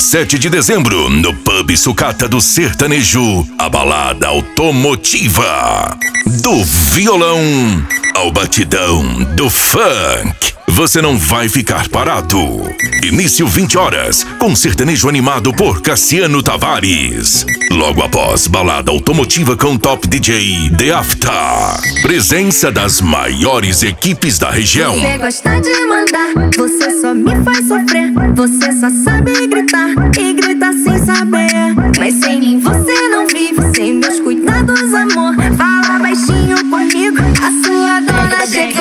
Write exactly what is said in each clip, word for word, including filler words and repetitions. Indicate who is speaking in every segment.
Speaker 1: sete de dezembro, no Pub Sucata do Sertanejo, a balada automotiva. Do violão ao batidão do funk. Você não vai ficar parado. Início vinte horas, com sertanejo animado por Cassiano Tavares. Logo após, balada automotiva com Top D J The After. Presença das maiores equipes da região.
Speaker 2: Você gosta de mandar, você só me faz sofrer. Você só sabe gritar e grita sem saber. Mas sem mim você não vive, sem meus cuidados, amor. Fala baixinho comigo, a sua dona chegou.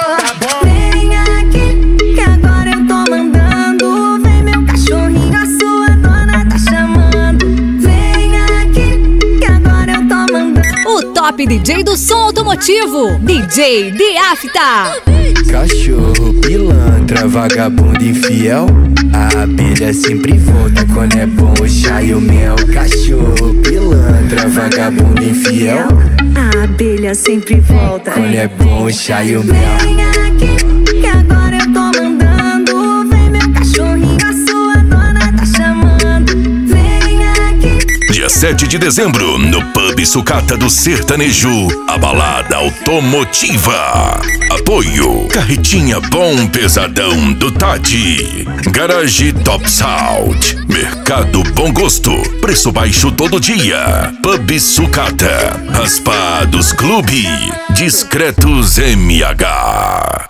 Speaker 3: Top D J do som automotivo, D J The After.
Speaker 4: Cachorro, pilantra, vagabundo infiel. A abelha sempre volta quando é bom o chá e o mel. Cachorro, pilantra, vagabundo infiel.
Speaker 2: A abelha sempre volta
Speaker 4: quando é bom o chá e o mel.
Speaker 2: Vem aqui, que agora eu tô mandando. Vem meu cachorrinho, a sua dona tá chamando. Vem aqui.
Speaker 1: Dia sete de dezembro, no Pub Sucata do Sertanejo, a balada automotiva. Apoio Carretinha Bom Pesadão do Tati, Garage Top Sound, Mercado Bom Gosto, preço baixo todo dia. Pub Sucata, Raspados Clube, Discretos M H.